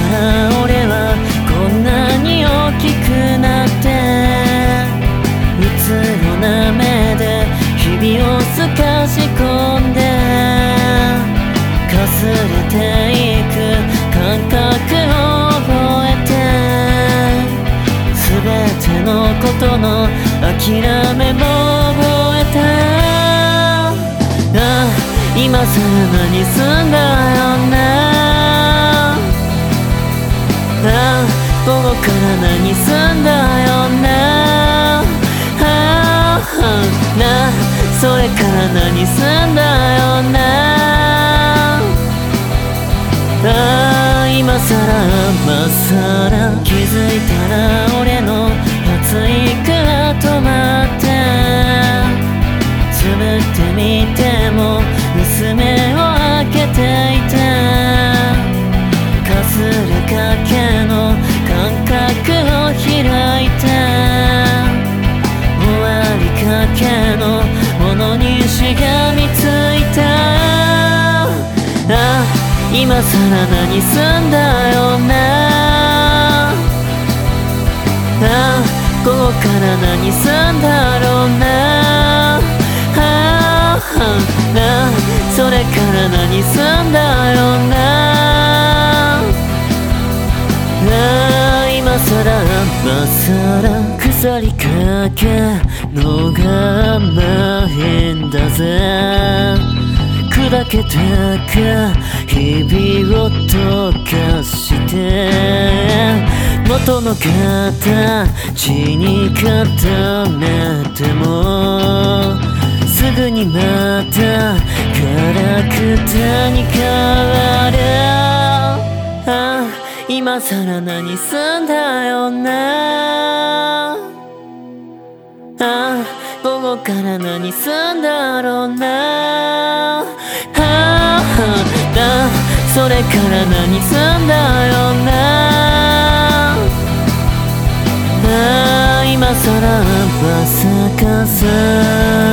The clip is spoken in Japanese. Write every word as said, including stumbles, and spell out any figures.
ら俺はこんなに大きくなって、うつろな目で日々を透かし込んで、かすれていく感覚を覚えて、全てのことの諦めも覚えた。ああ今さら何すんだよな。ああ午後から何すんだよな。ああなそれから何すんだよな。ああ今さらまさら気づいたら俺の発育が止まって、つぶってみても薄目を開けていた。かすれかけの感覚を開いて、終わりかけのものにしがみついた。ああ今さら何すんだよな。ああ午後から何すんだろうな。ああなそれから何すんだよな。ああ今さらまさら腐りかけのが甘いんだぜ。砕けてく日々を溶かして、元の形に固めてもすぐにまたガラクタに変わる。ああ今さら何すんだよな。ああ午後から何すんだろうな。ああなそれから何すんだよな。ああ今さらまさかさ